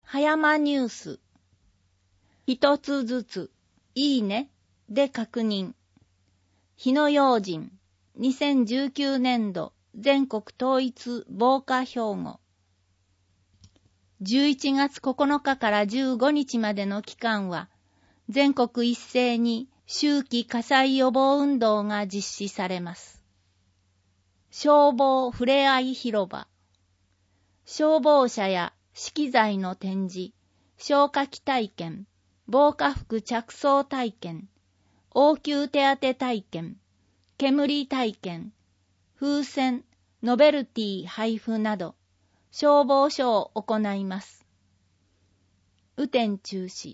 葉山ニュース。一つずつ、いいねで確認。火の用心、2019年度全国統一防火標語。11月9日から15日までの期間は、全国一斉に秋季火災予防運動が実施されます。消防ふれあい広場。消防車や資機材の展示、消火器体験、防火服着装体験、応急手当体験、煙体験、風船、ノベルティ配布など、消防署を行います。雨天中止。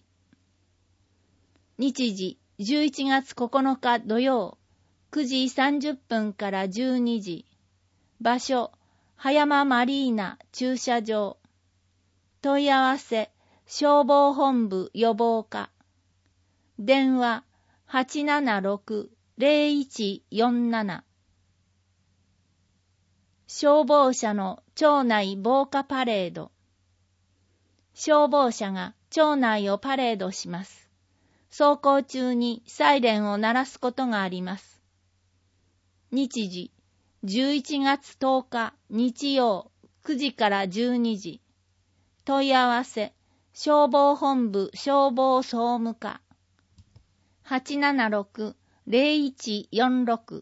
日時11月9日土曜、9時30分から12時。場所、葉山マリーナ駐車場。問い合わせ、消防本部予防課。電話、876-0147。消防車の町内防火パレード。消防車が町内をパレードします。走行中にサイレンを鳴らすことがあります。日時、11月10日日曜9時から12時。問い合わせ、消防本部消防総務課。876-0146。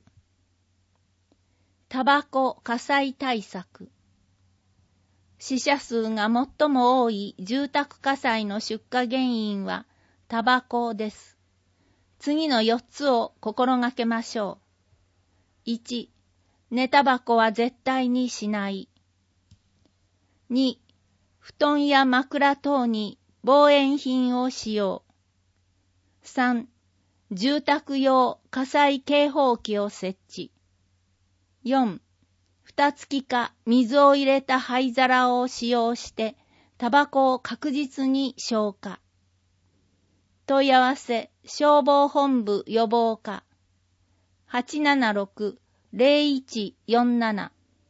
タバコ火災対策。死者数が最も多い住宅火災の出火原因はタバコです。次の4つを心がけましょう。1、寝タバコは絶対にしない。2、布団や枕等に防煙品を使用。3、住宅用火災警報器を設置。4、蓋付きか水を入れた灰皿を使用してタバコを確実に消火。問い合わせ、消防本部予防課。876-0147。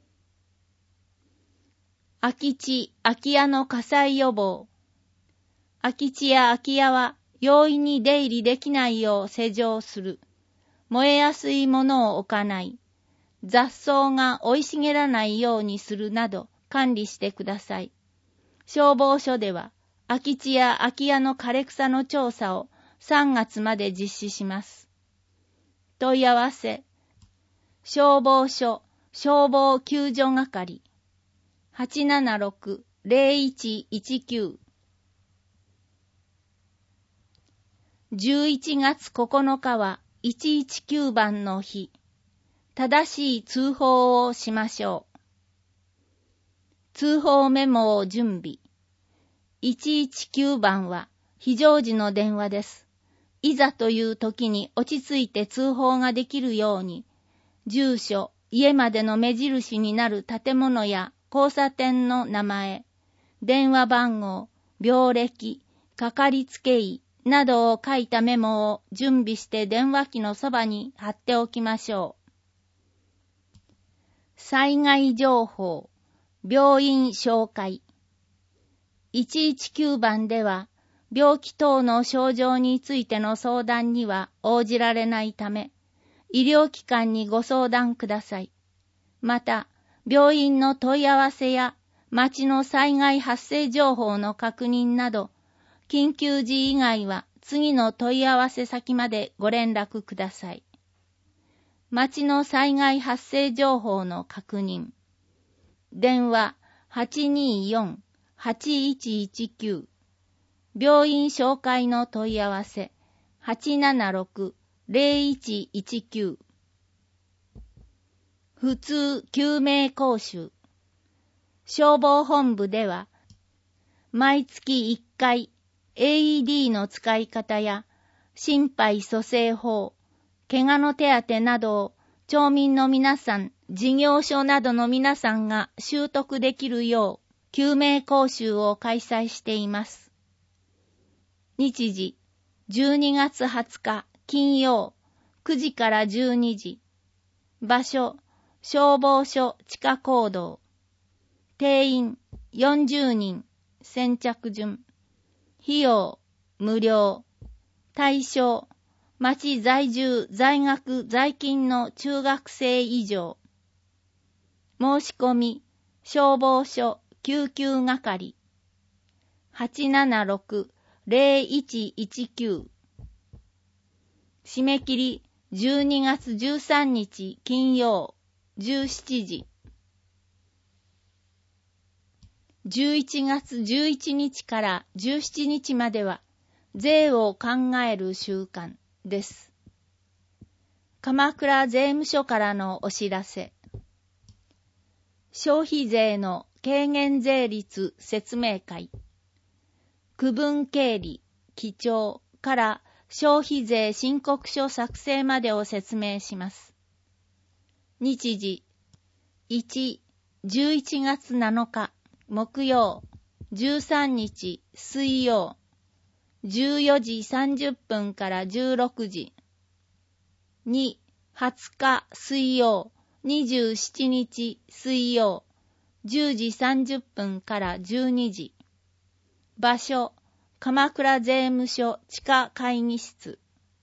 空き地・空き家の火災予防。空き地や空き家は容易に出入りできないよう施錠する。燃えやすいものを置かない。雑草が生い茂らないようにするなど管理してください。消防署では空き地や空き家の枯れ草の調査を3月まで実施します。問い合わせ、消防署消防救助係。876-0119。11月9日は119番の日。正しい通報をしましょう。通報メモを準備。119番は非常時の電話です。いざという時に落ち着いて通報ができるように、住所、家までの目印になる建物や交差点の名前、電話番号、病歴、かかりつけ医などを書いたメモを準備して電話機のそばに貼っておきましょう。災害情報、病院紹介。119番では、病気等の症状についての相談には応じられないため、医療機関にご相談ください。また、病院の問い合わせや町の災害発生情報の確認など、緊急時以外は次の問い合わせ先までご連絡ください。町の災害発生情報の確認。電話 824-8119。病院紹介の問い合わせ 876-0119。普通救命講習。消防本部では、毎月1回 AED の使い方や心肺蘇生法、怪我の手当などを町民の皆さん、事業所などの皆さんが習得できるよう救命講習を開催しています。日時、12月20日金曜9時から12時。場所、消防署地下講堂。定員40人、 先着順。費用、無料。対象、町在住、在学、在勤の中学生以上。申し込み、消防署、救急係。876-0119。締め切り、12月13日金曜、17時。11月11日から17日までは、税を考える週間です。鎌倉税務署からのお知らせ。消費税の軽減税率説明会。区分経理、記帳から消費税申告書作成までを説明します。日時、1、11月7日、木曜、13日、水曜、14時30分から16時。2、20日、水曜、27日、水曜、10時30分から12時。場所、鎌倉税務署地下会議室。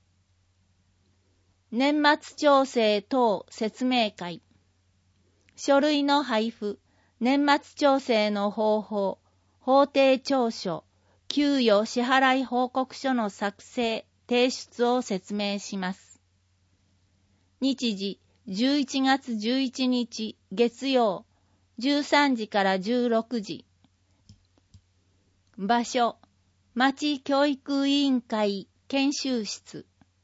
年末調整等説明会。書類の配布、年末調整の方法、法定調書、給与支払い報告書の作成、提出を説明します。日時、11月11日月曜、13時から16時。場所、町教育委員会研修室。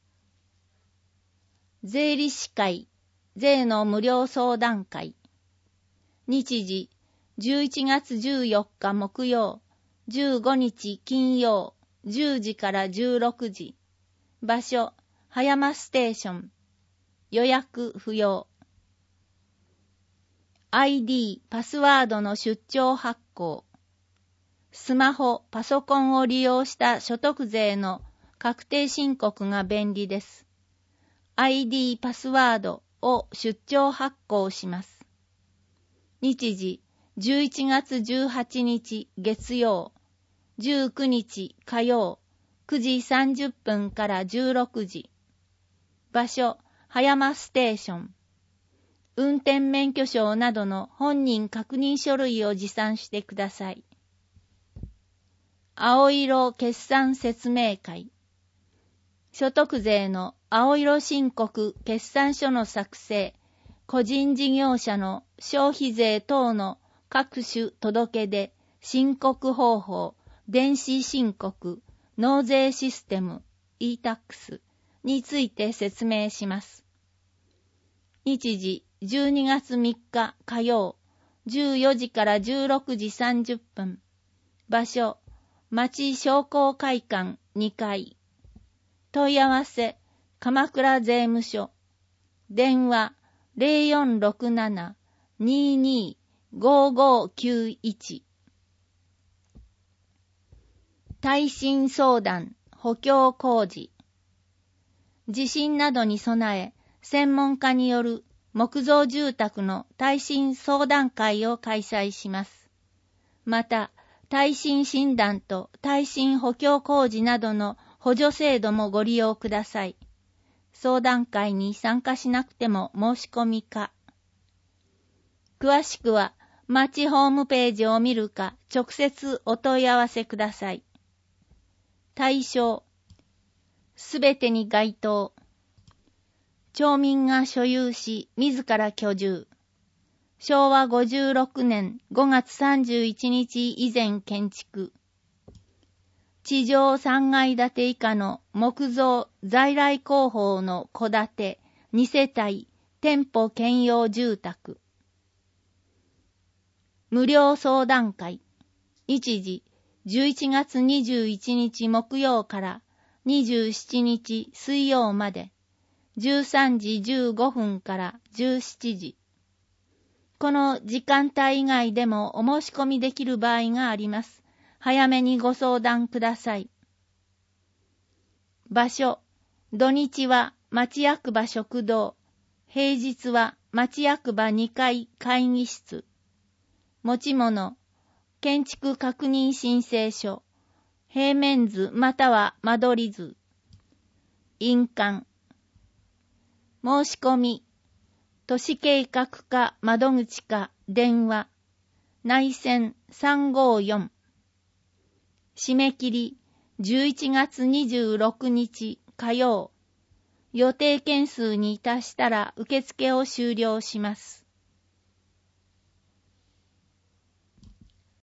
税理士会、税の無料相談会。日時、11月14日木曜、15日金曜、10時から16時。場所、葉山ステーション。予約不要。ID、パスワードの出張発行。スマホ、パソコンを利用した所得税の確定申告が便利です。ID、パスワードを出張発行します。日時、11月18日月曜、19日火曜、9時30分から16時。場所、葉山ステーション。運転免許証などの本人確認書類を持参してください。青色決算説明会。所得税の青色申告決算書の作成、個人事業者の消費税等の各種届出、申告方法、電子申告、納税システム、e-tax について説明します。日時、12月3日火曜、14時から16時30分。場所、町商工会館2階。問い合わせ、鎌倉税務署。電話、0467-225591。耐震相談、補強工事。地震などに備え、専門家による木造住宅の耐震相談会を開催します。また、耐震診断と耐震補強工事などの補助制度もご利用ください。相談会に参加しなくても申し込みか。詳しくは、町ホームページを見るか、直接お問い合わせください。対象、すべてに該当。町民が所有し、自ら居住。昭和56年5月31日以前建築。地上3階建て以下の木造在来工法の戸建て2世帯店舗兼用住宅。無料相談会。日時11月21日木曜から27日水曜まで。13時15分から17時。この時間帯以外でもお申し込みできる場合があります。早めにご相談ください。場所、土日は町役場食堂、平日は町役場2階会議室。持ち物、 建築確認申請書、平面図または間取り図、印鑑、申し込み、都市計画課窓口か電話、内線354、締め切り11月26日火曜、予定件数に達したら受付を終了します。